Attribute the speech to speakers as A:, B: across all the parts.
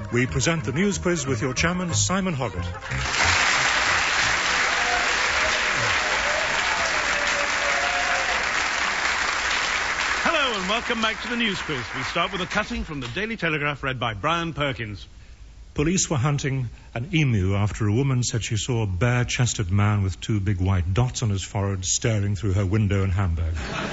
A: we present the news quiz with your chairman, Simon Hoggart.
B: Hello and welcome back to the news quiz. We start with a cutting from the Daily Telegraph read by Brian Perkins.
A: Police were hunting an emu after a woman said she saw a bare-chested man with 2 big white dots on his forehead staring through her window in Hamburg.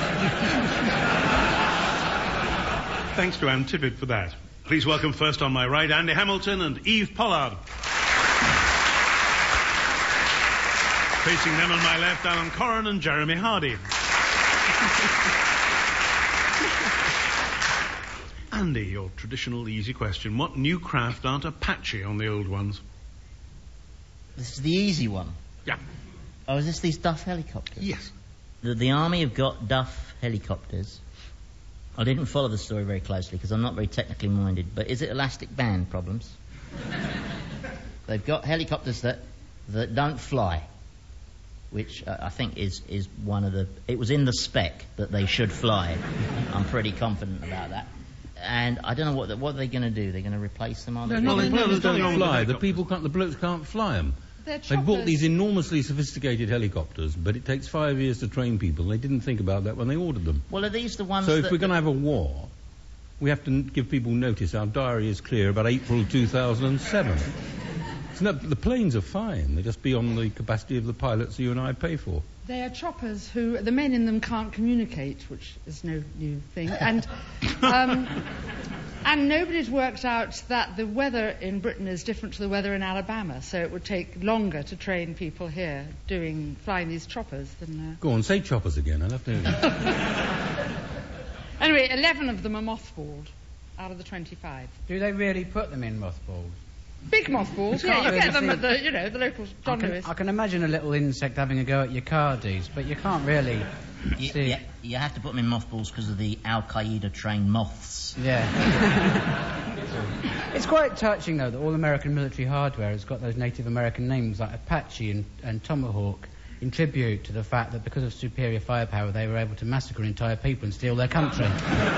B: Thanks to Ann Tippett for that. Please welcome first on my right Andy Hamilton and Eve Pollard. Facing them on my left, Alan Corran and Jeremy Hardy. Andy, your traditional easy question. What new craft aren't Apache on the old ones?
C: This is the easy one.
B: Yeah.
C: Oh, is this these Duff helicopters?
B: Yes.
C: The Army have got Duff helicopters. I didn't follow the story very closely because I'm not very technically minded, but is it elastic band problems? They've got helicopters that don't fly, which I think is one of the... It was in the spec that they should fly. I'm pretty confident about that. And I don't know what are they going to do? They're going to replace them, are they?
D: No, they don't fly. The blokes can't fly them. They bought these enormously sophisticated helicopters, but it takes 5 years to train people. They didn't think about that when they ordered them.
C: Well, are these the ones
D: So if we're going to have a war, we have to give people notice. Our diary is clear about April 2007. The planes are fine. They're just beyond the capacity of the pilots you and I pay for.
E: They are choppers who, the men in them can't communicate, which is no new thing. And and nobody's worked out that the weather in Britain is different to the weather in Alabama, so it would take longer to train people here flying these choppers than...
D: Go on, say choppers again. I'll have to...
E: Anyway, 11 of them are mothballed out of the 25.
F: Do they really put them in mothballs?
E: Big mothballs, yeah, you get them at the local John Lewis.
F: I can imagine a little insect having a go at your cardies, but you can't really see...
C: You have to put them in mothballs because of the Al-Qaeda-trained moths.
F: Yeah. It's quite touching, though, that all American military hardware has got those Native American names like Apache and Tomahawk in tribute to the fact that because of superior firepower they were able to massacre entire people and steal their country.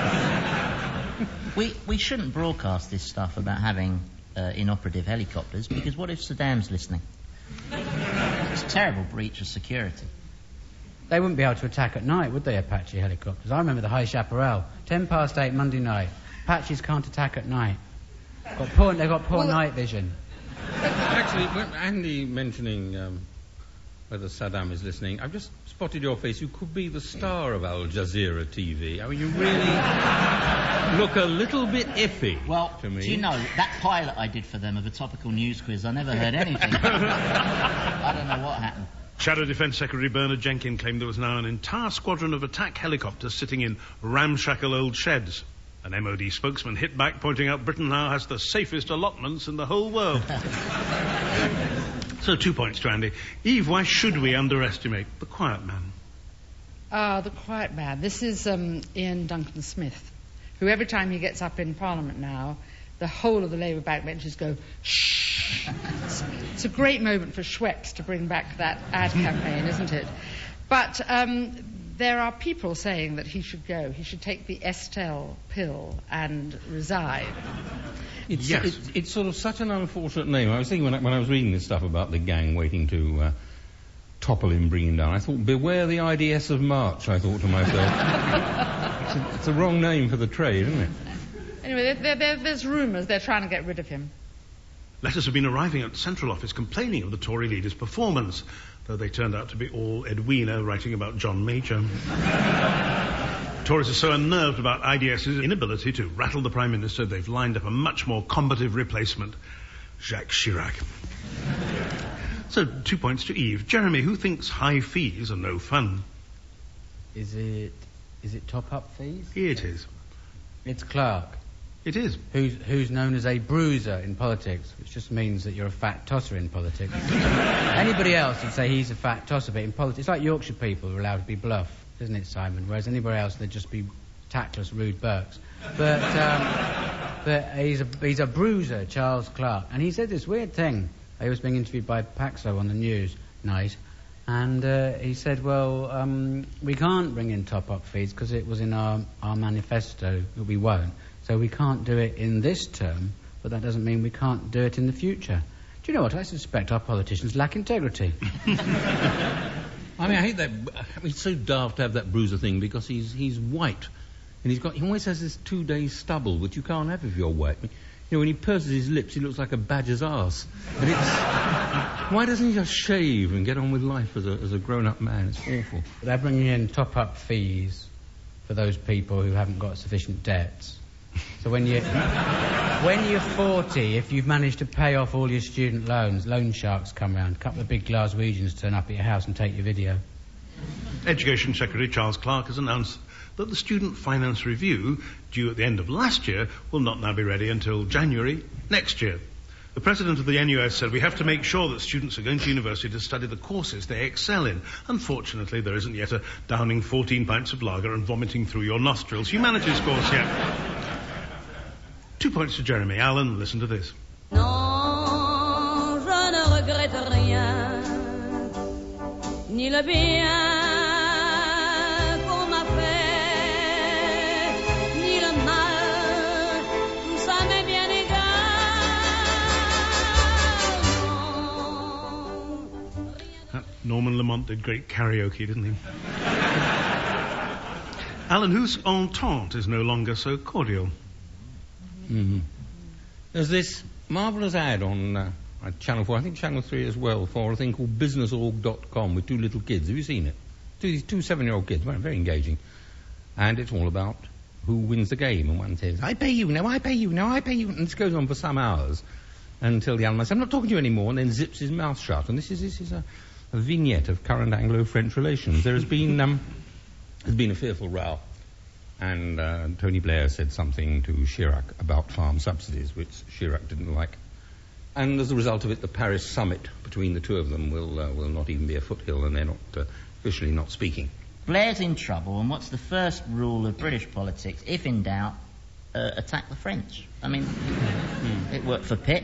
C: We shouldn't broadcast this stuff about having... inoperative helicopters, because what if Saddam's listening? It's a terrible breach of security.
F: They wouldn't be able to attack at night, would they, Apache helicopters? I remember the High Chaparral, 8:10 Monday night. Apaches can't attack at night. They've got poor night vision.
D: Actually, when Andy mentioning whether Saddam is listening, I've just spotted your face. You could be the star of Al Jazeera TV. I mean, you really look a little bit iffy to me.
C: Do you know, that pilot I did for them of a topical news quiz, I never heard anything. I don't know what happened.
B: Shadow Defence Secretary Bernard Jenkin claimed there was now an entire squadron of attack helicopters sitting in ramshackle old sheds. An MOD spokesman hit back, pointing out Britain now has the safest allotments in the whole world. So 2 points to Andy. Eve, why should we underestimate the quiet man?
E: The quiet man. This is Ian Duncan Smith, who every time he gets up in Parliament now, the whole of the Labour backbenchers go, shh. It's a great moment for Schweppes to bring back that ad campaign, isn't it? But there are people saying that he should go. He should take the Estelle pill and resign.
D: It's sort of such an unfortunate name. I was thinking when I was reading this stuff about the gang waiting to topple him, bring him down, I thought, beware the IDS of March, I thought to myself. It's a wrong name for the trade, isn't it?
E: Anyway, there's rumours they're trying to get rid of him.
B: Letters have been arriving at the Central Office complaining of the Tory leader's performance, though they turned out to be all Edwina writing about John Major. Tories are so unnerved about IDS's inability to rattle the Prime Minister, they've lined up a much more combative replacement, Jacques Chirac. So 2 points to Eve. Jeremy, who thinks high fees are no fun?
F: Is it top-up fees?
B: It is.
F: It's Clark.
B: It is.
F: Who's known as a bruiser in politics, which just means that you're a fat tosser in politics. Anybody else would say he's a fat tosser, but in politics, it's like Yorkshire people are allowed to be bluff, isn't it, Simon? Whereas anybody else, they'd just be tactless, rude Burks. But he's a bruiser, Charles Clark. And he said this weird thing. He was being interviewed by Paxo on the news night, and he said, well, we can't bring in top-up fees because it was in our manifesto that we won't. So we can't do it in this term, but that doesn't mean we can't do it in the future. Do you know what? I suspect our politicians lack integrity.
D: I mean, I hate that. It's so daft to have that Bruiser thing because he's white. And he always has this 2-day stubble, which you can't have if you're white. You know, when he purses his lips, he looks like a badger's arse. And why doesn't he just shave and get on with life as a grown-up man? It's awful.
F: They're bringing in top-up fees for those people who haven't got sufficient debts. So when you're 40, if you've managed to pay off all your student loans, loan sharks come round. A couple of big Glaswegians turn up at your house and take your video.
B: Education Secretary Charles Clarke has announced that the Student Finance Review, due at the end of last year, will not now be ready until January next year. The president of the NUS said, we have to make sure that students are going to university to study the courses they excel in. Unfortunately, there isn't yet a downing 14 pints of lager and vomiting through your nostrils humanities course yet. 2 points to Jeremy. Alan, listen to this.
G: Non, je ne regrette rien, ni le bien qu'on m'a fait, ni le mal, tout ça m'est bien égal.
B: Norman Lamont did great karaoke, didn't he? Alan, whose entente is no longer so cordial?
D: Mm-hmm. There's this marvellous ad on Channel 4, I think Channel 3 as well, for a thing called businessorg.com with 2 little kids. Have you seen it? These 2 7-year-old kids, very engaging. And it's all about who wins the game. And one says, I pay you, no, I pay you, no, I pay you. And this goes on for some hours until the other man says, I'm not talking to you anymore, and then zips his mouth shut. And this is a vignette of current Anglo-French relations. There's been a fearful row. And Tony Blair said something to Chirac about farm subsidies, which Chirac didn't like. And as a result of it, the Paris summit between the two of them will not even be a foothill, and they're not officially not speaking.
C: Blair's in trouble, and what's the first rule of British politics? If in doubt, attack the French. I mean, it worked for Pitt.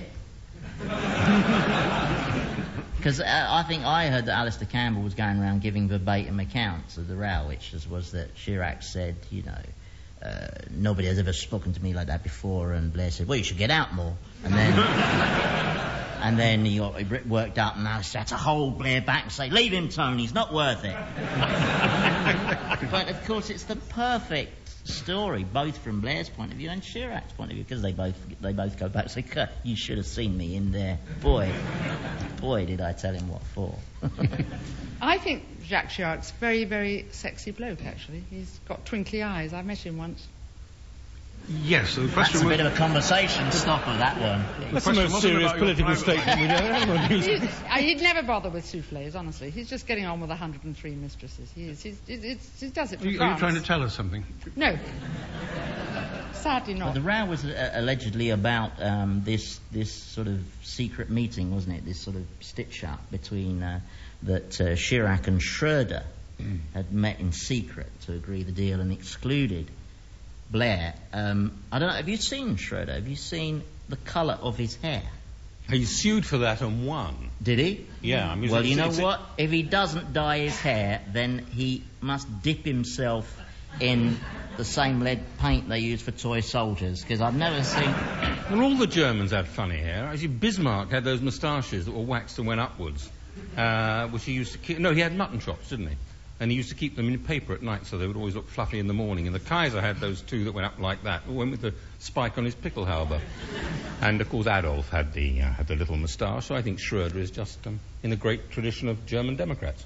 C: Because I think I heard that Alistair Campbell was going around giving verbatim accounts of the row, which was that Chirac said, nobody has ever spoken to me like that before, and Blair said, well, you should get out more. And then he worked up, and Alistair had to hold Blair back and say, leave him, Tony, he's not worth it. But of course it's the perfect story, both from Blair's point of view and Chirac's point of view, because they both go back and say, you should have seen me in there. Boy, did I tell him what for.
E: I think Jacques Chirac's a very, very sexy bloke, actually. He's got twinkly eyes. I met him once.
B: Yes, so the question
C: That's a bit of a conversation stopper, that one.
A: That's the most serious political statement we've ever had.
E: He'd never bother with soufflés, honestly. He's just getting on with 103 mistresses. He does it for France.
B: Are you trying to tell us something?
E: No. Sadly not.
C: Well, the row was allegedly about this sort of secret meeting, wasn't it? This sort of stitch-up between that Chirac and Schroeder had met in secret to agree the deal and excluded Blair. I don't know, have you seen Schroeder? Have you seen the colour of his hair?
D: He sued for that and won.
C: Did he?
D: Yeah. I mean,
C: well, you know what? If he doesn't dye his hair, then he must dip himself in the same lead paint they use for toy soldiers, because I've never seen...
D: Well, all the Germans had funny hair. Actually, Bismarck had those moustaches that were waxed and went upwards, which he used to keep... No, he had mutton chops, didn't he? And he used to keep them in paper at night so they would always look fluffy in the morning. And the Kaiser had those 2 that went up like that, went with the spike on his Pickelhaube. And, of course, Adolf had the little moustache, so I think Schroeder is just in the great tradition of German Democrats.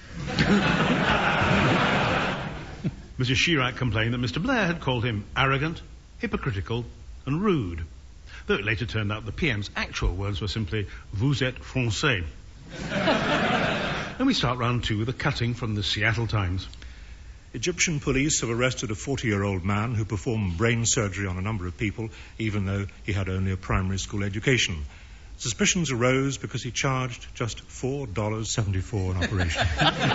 B: Mr. Chirac complained that Mr. Blair had called him arrogant, hypocritical and rude, though it later turned out the PM's actual words were simply, vous êtes français. And we start round 2 with a cutting from the Seattle Times.
A: Egyptian police have arrested a 40-year-old man who performed brain surgery on a number of people, even though he had only a primary school education. Suspicions arose because he charged just $4.74 an operation.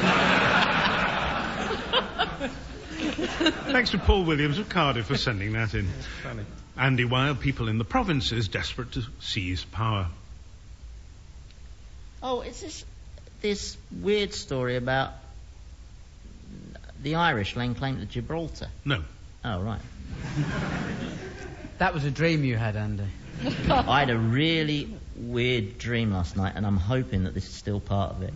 B: Thanks to Paul Williams of Cardiff for sending that in.
D: Funny.
B: Andy Weil, people in the provinces desperate to seize power.
C: Oh, it's this weird story about the Irish laying claim to Gibraltar.
B: No.
C: Oh, right.
F: That was a dream you had, Andy.
C: I had a really weird dream last night, and I'm hoping that this is still part of it.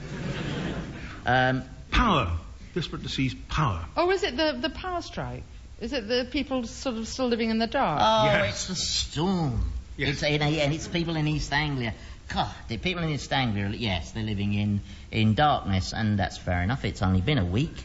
B: Power. Desperate to seize power.
E: Oh, is it the power strike? Is it the people sort of still living in the dark?
C: Oh,
B: Yes.
C: it's the storm.
B: Yes.
C: And it's people in East Anglia. God, the people in East Anglia, yes, they're living in darkness, and that's fair enough. It's only been a week.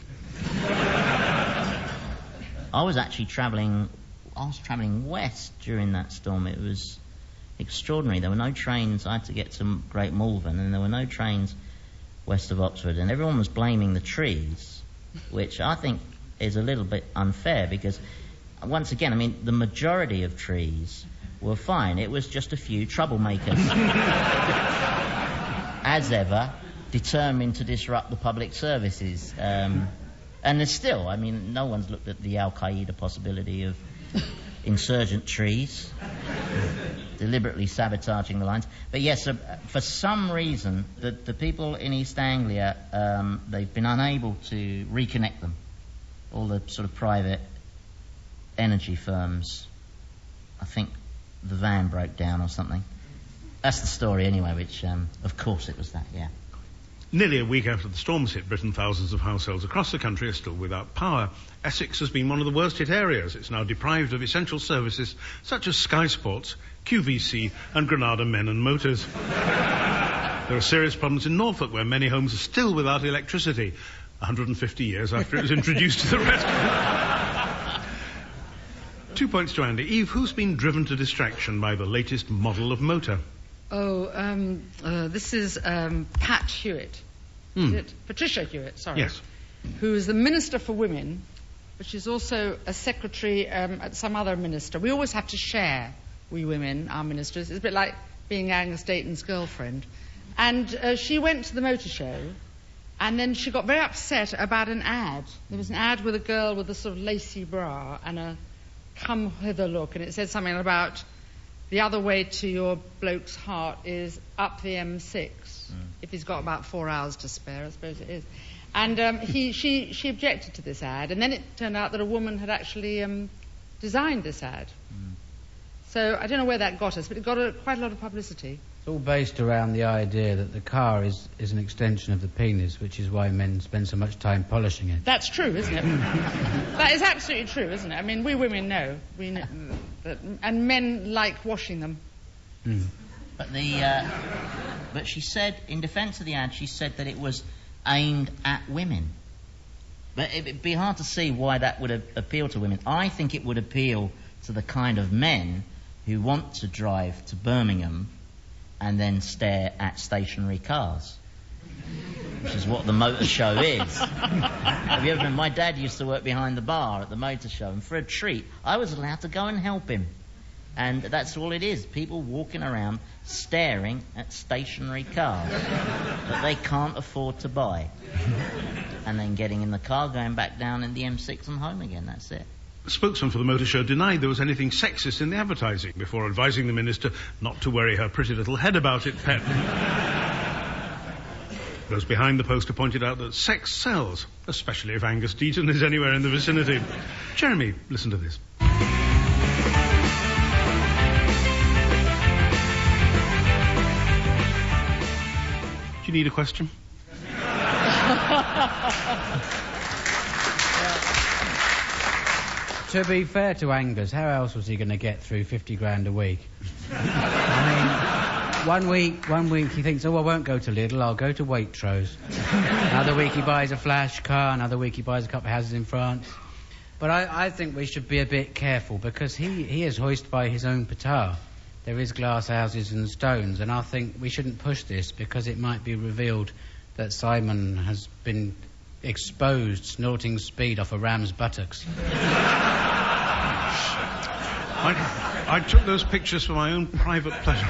C: I was travelling west during that storm. It was extraordinary. There were no trains. I had to get to Great Malvern, and there were no trains west of Oxford, and everyone was blaming the trees, which I think is a little bit unfair, because once again, I mean, the majority of trees were fine. It was just a few troublemakers, as ever, determined to disrupt the public services. And there's still, I mean, no one's looked at the Al-Qaeda possibility of insurgent trees deliberately sabotaging the lines. But yes, for some reason, the people in East Anglia, they've been unable to reconnect them. All the sort of private energy firms, I think the van broke down or something. That's the story anyway, which, of course it was that, yeah.
B: Nearly a week after the storms hit Britain, thousands of households across the country are still without power. Essex has been one of the worst hit areas. It's now deprived of essential services such as Sky Sports, QVC and Granada Men and Motors. There are serious problems in Norfolk, where many homes are still without electricity, 150 years after it was introduced to the rest of them. 2 points to Andy. Eve, who's been driven to distraction by the latest model of motor?
E: This is Pat Hewitt. Is it? Patricia Hewitt, sorry.
B: Yes.
E: Who is the Minister for Women, which is also a secretary at some other minister. We always have to share, we women, our ministers. It's a bit like being Angus Dayton's girlfriend. And she went to the motor show, and then she got very upset about an ad. There was an ad with a girl with a sort of lacy bra and a come hither look, and it said something about the other way to your bloke's heart is up the M6. If he's got about 4 hours to spare, I suppose it is. And she objected to this ad, and then it turned out that a woman had actually designed this ad. So I don't know where that got us, but it got quite a lot of publicity.
F: It's all based around the idea that the car is an extension of the penis, which is why men spend so much time polishing it.
E: That's true, isn't it? That is absolutely true, isn't it? I mean, we women know. We know and men like washing them.
C: But she said, in defence of the ad, she said that it was aimed at women. But it'd be hard to see why that would appeal to women. I think it would appeal to the kind of men who want to drive to Birmingham and then stare at stationary cars, which is what the motor show is. Have you ever been? My dad used to work behind the bar at the motor show, and for a treat, I was allowed to go and help him. And that's all it is, people walking around staring at stationary cars that they can't afford to buy. And then getting in the car, going back down in the M6 and home again, that's it.
B: The spokesman for the motor show denied there was anything sexist in the advertising before advising the minister not to worry her pretty little head about it, pet. Those behind the poster pointed out that sex sells, especially if Angus Deaton is anywhere in the vicinity. Jeremy, listen to this. Do you need a question?
F: To be fair to Angus, how else was he going to get through 50 grand a week? I mean, one week he thinks, I won't go to Lidl, I'll go to Waitrose. Another week he buys a flash car, another week he buys a couple of houses in France. But I think we should be a bit careful, because he is hoisted by his own petard. There is glass houses and stones, and I think we shouldn't push this, because it might be revealed that Simon has been exposed snorting speed off a ram's buttocks.
B: I took those pictures for my own private pleasure.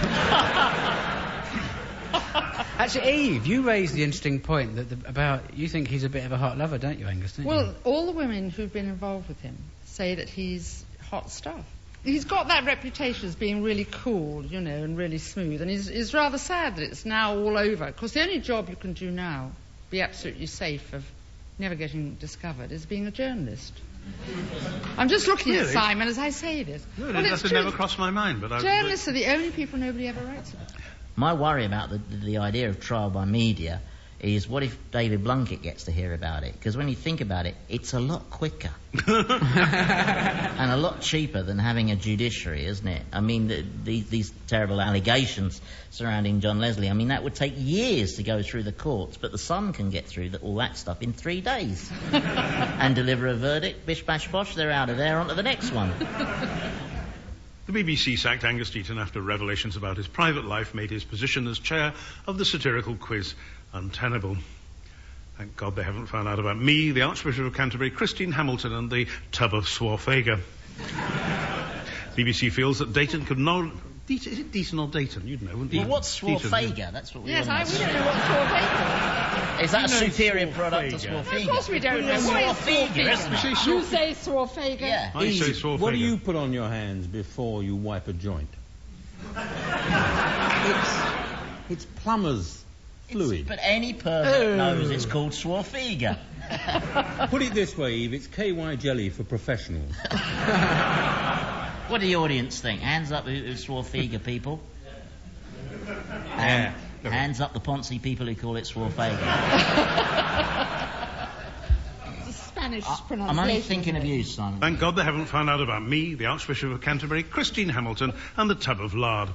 F: Actually, Eve, you raised the interesting point about you think he's a bit of a hot lover, don't you, Angus?
E: Well, all the women who've been involved with him say that he's hot stuff. He's got that reputation as being really cool, you know, and really smooth, and it's rather sad that it's now all over. Of course, the only job you can do now, be absolutely safe of never getting discovered, is being a journalist. I'm just looking at
B: Really?
E: Simon as I say this.
B: No,
E: Well,
B: that
E: it's
B: had
E: true.
B: never crossed my mind, but
E: Journalists are the only people nobody ever writes about.
C: My worry about the idea of trial by media is what if David Blunkett gets to hear about it? Because when you think about it, it's a lot quicker and a lot cheaper than having a judiciary, isn't it? I mean, these terrible allegations surrounding John Leslie, I mean, that would take years to go through the courts, but the Sun can get through all that stuff in 3 days and deliver a verdict. Bish, bash, bosh, they're out of there, on to the next one.
B: The BBC sacked Angus Deaton after revelations about his private life made his position as chair of the satirical quiz untenable. Thank God they haven't found out about me, the Archbishop of Canterbury, Christine Hamilton, and the tub of Swarfega. BBC feels that Dayton could not... Is it Deaton or Dayton? You'd know, wouldn't you?
C: Well, what's Swarfega? That's what we
E: Yes,
C: want
E: we
C: to know.
E: don't know what Swarfega
C: Is that a superior
B: Swarfega?
C: product to Swarfega?
E: is. Of course we don't know. What is
C: Swarfega, isn't it?
E: You say Swarfega?
C: Yeah.
B: I say Swarfega.
D: What do you put on your hands before you wipe a joint? It's plumber's fluid.
C: But any pervert knows it's called Swarfega.
D: Put it this way, Eve, it's KY jelly for professionals.
C: What do the audience think? Hands up who Swarfega people. And hands up the Ponzi people who call it Swarfega.
E: It's a Spanish
C: I'm
E: pronunciation.
C: only thinking of you, Simon.
B: Thank God they haven't found out about me, the Archbishop of Canterbury, Christine Hamilton, and the tub of lard.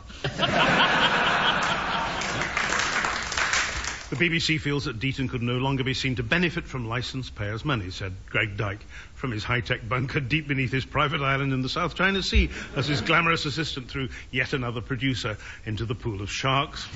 B: The BBC feels that Deaton could no longer be seen to benefit from licence payers' money, said Greg Dyke, from his high-tech bunker deep beneath his private island in the South China Sea, as his glamorous assistant threw yet another producer into the pool of sharks.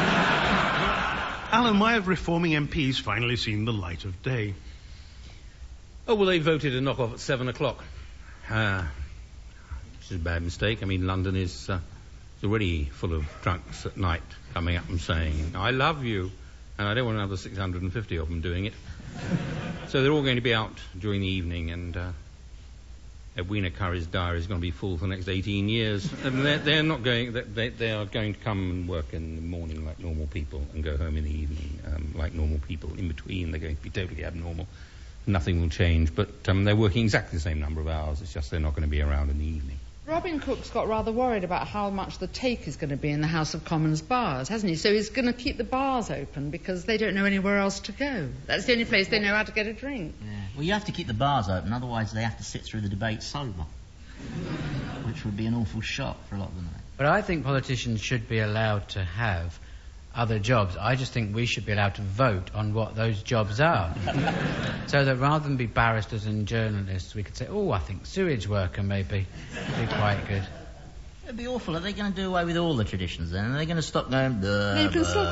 B: Alan, why have reforming MPs finally seen the light of day?
D: Oh, well, they voted to knock off at 7 o'clock. Which is a bad mistake. I mean, London is already full of drunks at night coming up and saying, I love you. And I don't want another 650 of them doing it. So they're all going to be out during the evening, and Edwina Curry's diary is going to be full for the next 18 years. And they're not going. They are going to come and work in the morning like normal people, and go home in the evening like normal people. In between, they're going to be totally abnormal. Nothing will change, but they're working exactly the same number of hours. It's just they're not going to be around in the evening.
E: Robin Cook's got rather worried about how much the take is going to be in the House of Commons bars, hasn't he? So he's going to keep the bars open because they don't know anywhere else to go. That's the only place they know how to get a drink.
C: Yeah. Well, you have to keep the bars open, otherwise they have to sit through the debate sober, which would be an awful shock for a lot of them.
F: But I think politicians should be allowed to have other jobs. I just think we should be allowed to vote on what those jobs are. So that rather than be barristers and journalists, we could say, oh, I think sewage worker maybe be quite good.
C: It'd be awful. Are they going to do away with all the traditions then? Are they going to stop going...
E: No, you can still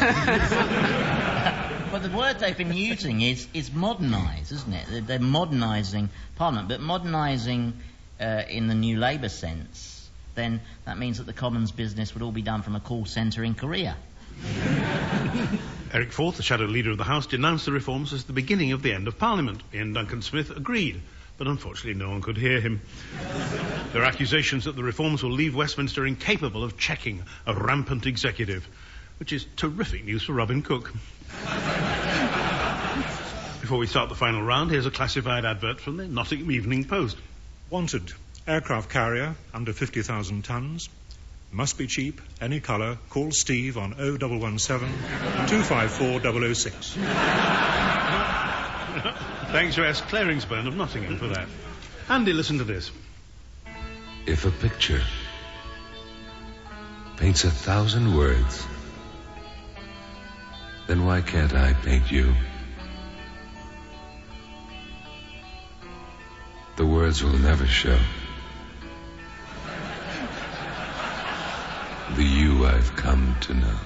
C: But the word they've been using is modernise, isn't it? They're modernising Parliament, but modernising in the New Labour sense, then that means that the Commons business would all be done from a call centre in Korea.
B: Eric Forth, the shadow leader of the House, denounced the reforms as the beginning of the end of Parliament. Ian Duncan Smith agreed, but unfortunately no one could hear him. There are accusations that the reforms will leave Westminster incapable of checking a rampant executive, which is terrific news for Robin Cook. Before we start the final round, here's a classified advert from the Nottingham Evening Post.
A: Wanted, aircraft carrier under 50,000 tons. Must be cheap, any colour. Call Steve on 0117 254 006.
B: Thanks to S. Claringsburn of Nottingham for that. Andy, listen to this.
H: If a picture paints 1,000 words, then why can't I paint you? The words will never show the you I've come to know.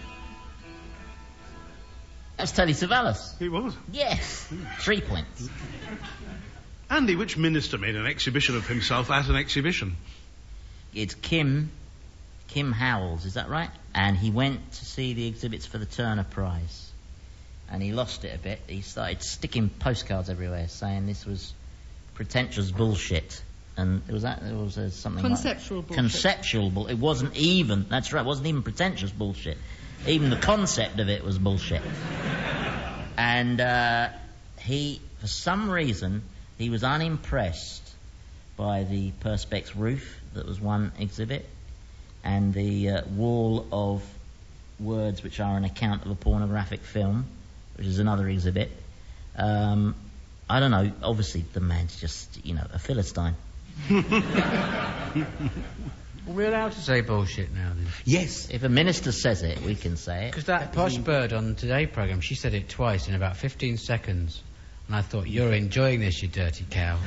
C: That's Telly Savalas.
B: He was.
C: Yes. 3 points.
B: Andy, which minister made an exhibition of himself at an exhibition?
C: It's Kim Howells, is that right? And he went to see the exhibits for the Turner Prize. And he lost it a bit. He started sticking postcards everywhere saying this was pretentious bullshit. And there was something
E: Conceptual
C: like
E: bullshit.
C: Conceptual bullshit. It wasn't even, that's right, it wasn't even pretentious bullshit. Even the concept of it was bullshit. And he, for some reason, He was unimpressed by the Perspex roof, that was one exhibit, and the wall of words which are an account of a pornographic film, which is another exhibit. I don't know, obviously the man's just, a Philistine.
F: We're allowed to say bullshit now, then?
C: Yes. If a minister says it, we can say it.
F: Because that posh bird on Today programme, she said it twice in about 15 seconds. And I thought, you're enjoying this, you dirty cow.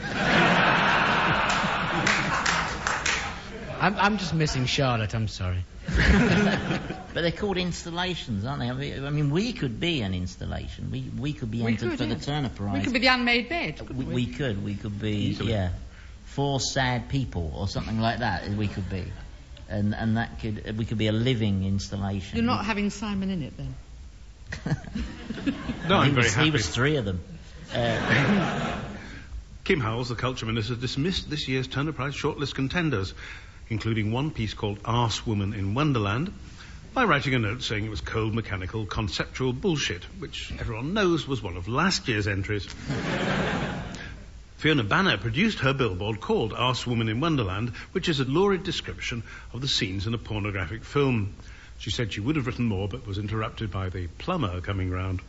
F: I'm just missing Charlotte, I'm sorry.
C: But they're called installations, aren't they? I mean, we could be an installation. We could be entered for the Turner Prize.
E: We could be the unmade bed.
C: We could. We could be, Four Sad People or something like that. We could be. And we could be a living installation.
E: You're not having Simon in it, then?
B: No, I'm very happy.
C: He was three of them.
B: Kim Howells, the Culture Minister, dismissed this year's Turner Prize shortlist contenders, including one piece called Arse Woman in Wonderland, by writing a note saying it was cold, mechanical, conceptual bullshit, which everyone knows was one of last year's entries. Fiona Banner produced her billboard called Arse Woman in Wonderland, which is a lurid description of the scenes in a pornographic film. She said she would have written more, but was interrupted by the plumber coming round.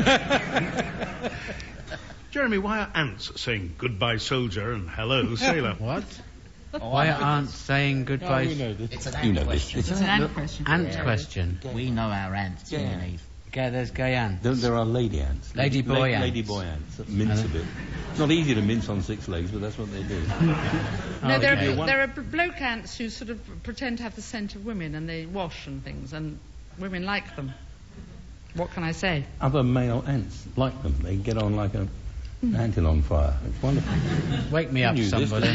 B: Jeremy, why are ants saying goodbye soldier and hello sailor?
F: What? Why are ants saying goodbye?
D: We know this.
C: It's an ant question.
E: It's an ant question.
F: Ant question.
C: We know our ants, me and Eve.
F: Okay, there's gay ants.
D: There are lady ants.
F: Lady boy ants.
D: Lady boy ants that mince a bit. It's not easy to mince on 6 legs, but that's what they do.
E: No, there are bloke ants who sort of pretend to have the scent of women, and they wash and things, and women like them. What can I say?
D: Other male ants like them. They get on like an ant on fire. It's wonderful.
F: Wake me up, somebody.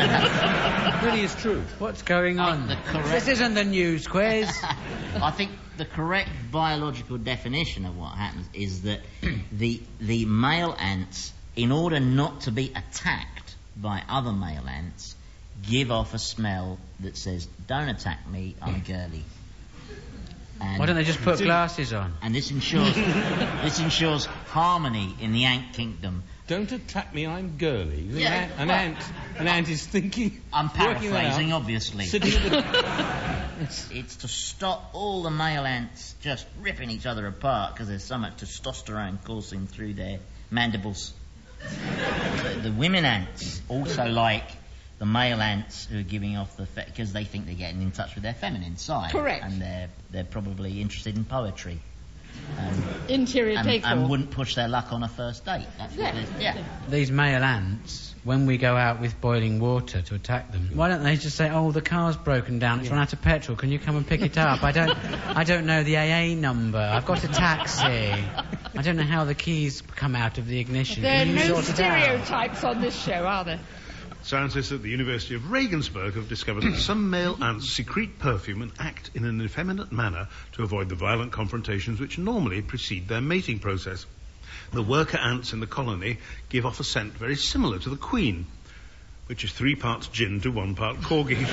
D: It really is true.
F: What's going on? This isn't the news quiz.
C: I think the correct biological definition of what happens is that the male ants, in order not to be attacked by other male ants, give off a smell that says, "Don't attack me, I'm girly." And
F: why don't they just put glasses on?
C: And this ensures harmony in the ant kingdom.
D: Don't attack me, I'm girly.
C: Yeah,
D: An ant is thinking.
C: I'm paraphrasing, obviously.
D: Sitting at the
C: It's to stop all the male ants just ripping each other apart because there's so much testosterone coursing through their mandibles. The women ants also like the male ants who are giving off because they think they're getting in touch with their feminine side.
E: Correct.
C: And they're probably interested in poetry.
E: Interior decor.
C: And wouldn't push their luck on a first date. That's what it is. Yeah.
F: These male ants, when we go out with boiling water to attack them, why don't they just say, "Oh, the car's broken down, it's run out of petrol, can you come and pick it up? I don't know the AA number, I've got a taxi, I don't know how the keys come out of the ignition."
E: There are
F: Can you
E: no
F: sort it out?
E: stereotypes on this show, are there?
B: Scientists at the University of Regensburg have discovered that some male ants secrete perfume and act in an effeminate manner to avoid the violent confrontations which normally precede their mating process. The worker ants in the colony give off a scent very similar to the queen, which is 3 parts gin to 1 part corgi.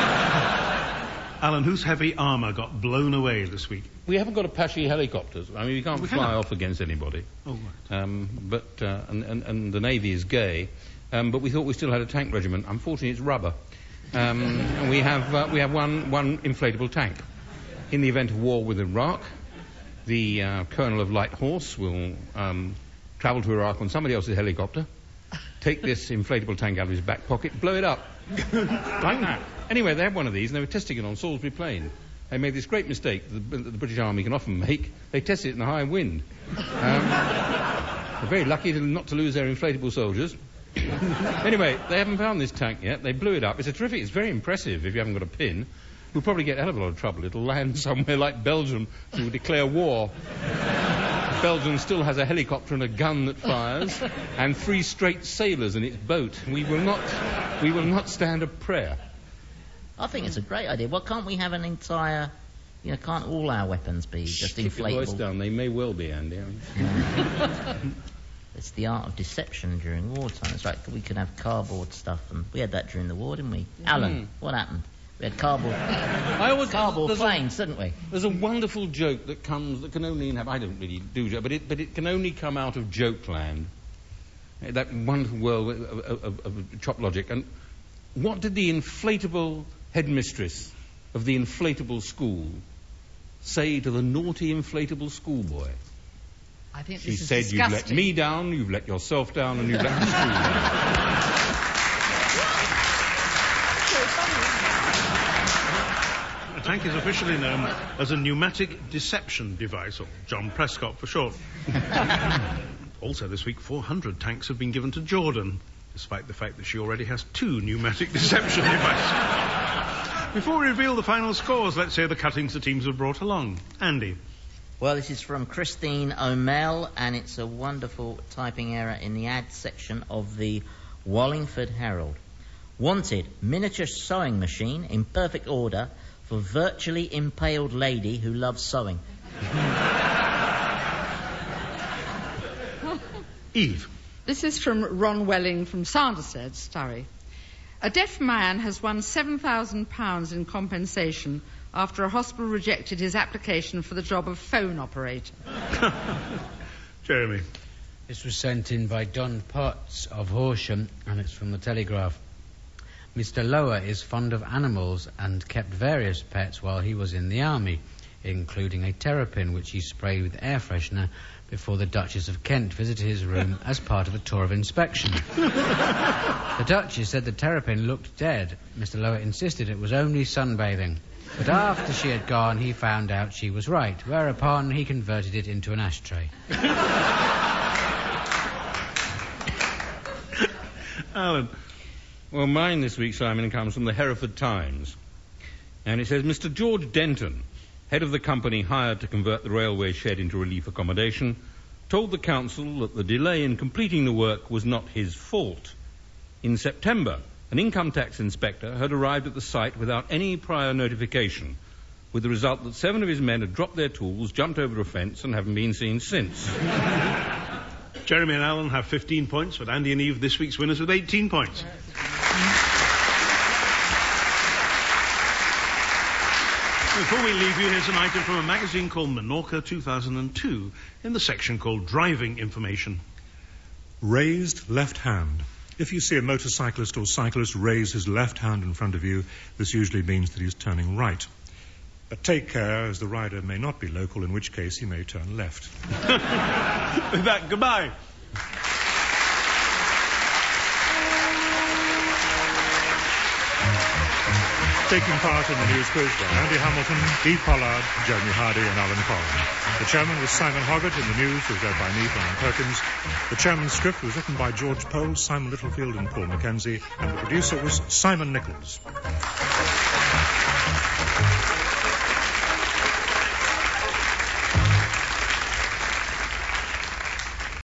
B: Alan, whose heavy armour got blown away this week?
D: We haven't got Apache helicopters. I mean, we can't fly off against anybody.
B: Oh, right.
D: And the Navy is gay. But we thought we still had a tank regiment. Unfortunately, it's rubber. And we have one inflatable tank. In the event of war with Iraq, the Colonel of Light Horse will travel to Iraq on somebody else's helicopter, take this inflatable tank out of his back pocket, blow it up. Like that. Anyway, they had one of these, and they were testing it on Salisbury Plain. They made this great mistake that the British Army can often make. They tested it in a high wind. They're very lucky not to lose their inflatable soldiers. Anyway, they haven't found this tank yet. They blew it up. It's very impressive if you haven't got a pin. We'll probably get a hell of a lot of trouble. It'll land somewhere like Belgium to declare war. Belgium still has a helicopter and a gun that fires, and 3 straight sailors in its boat. We will not stand a prayer.
C: I think it's a great idea. Well, can't we have an entire... can't all our weapons be just
D: Keep your voice
C: inflatable?
D: down. They may well be, Andy.
C: It's the art of deception during wartime. It's like we could have cardboard stuff, and we had that during the war, didn't we? Alan, what happened? We had cardboard planes, didn't we?
D: There's a wonderful joke that can only have... I don't really do joke, but it can only come out of Jokeland. That wonderful world of chop logic. And what did the inflatable headmistress of the inflatable school say to the naughty inflatable schoolboy?
E: I think
D: she
E: this is
D: said,
E: disgusting.
D: You've let me down, you've let yourself down, and you've let the school down.
B: The tank is officially known as a pneumatic deception device, or John Prescott for short. Also this week, 400 tanks have been given to Jordan, despite the fact that she already has 2 pneumatic deception devices. Before we reveal the final scores, let's hear the cuttings the teams have brought along. Andy.
C: Well, this is from Christine O'Mell, and it's a wonderful typing error in the ads section of the Wallingford Herald. Wanted, miniature sewing machine in perfect order for virtually impaled lady who loves sewing.
B: Eve.
E: This is from Ron Welling from Sanderstead, Surrey. A deaf man has won £7,000 in compensation after a hospital rejected his application for the job of phone operator.
B: Jeremy.
F: This was sent in by Don Potts of Horsham, and it's from the Telegraph. Mr. Lower is fond of animals and kept various pets while he was in the army, including a terrapin which he sprayed with air freshener before the Duchess of Kent visited his room as part of a tour of inspection. The Duchess said the terrapin looked dead. Mr. Lower insisted it was only sunbathing. But after she had gone, he found out she was right, whereupon he converted it into an ashtray.
B: Alan.
D: Well, mine this week, Simon, comes from the Hereford Times. And it says, Mr. George Denton, head of the company hired to convert the railway shed into relief accommodation, told the council that the delay in completing the work was not his fault. In September, an income tax inspector had arrived at the site without any prior notification, with the result that 7 of his men had dropped their tools, jumped over a fence, and haven't been seen since.
B: Jeremy and Alan have 15 points, but Andy and Eve, this week's winners, with 18 points. Before we leave you, here's an item from a magazine called Menorca 2002 in the section called Driving Information.
A: Raised left hand. If you see a motorcyclist or cyclist raise his left hand in front of you, this usually means that he's turning right. But take care, as the rider may not be local, in which case he may turn left.
B: With that, goodbye.
A: Taking part in the news quiz were Andy Hamilton, Dee Pollard, Jeremy Hardy and Alan Collins. The chairman was Simon Hoggart, and the news was read by me, Brian Perkins. The chairman's script was written by George Pole, Simon Littlefield and Paul Mackenzie, and the producer was Simon Nichols.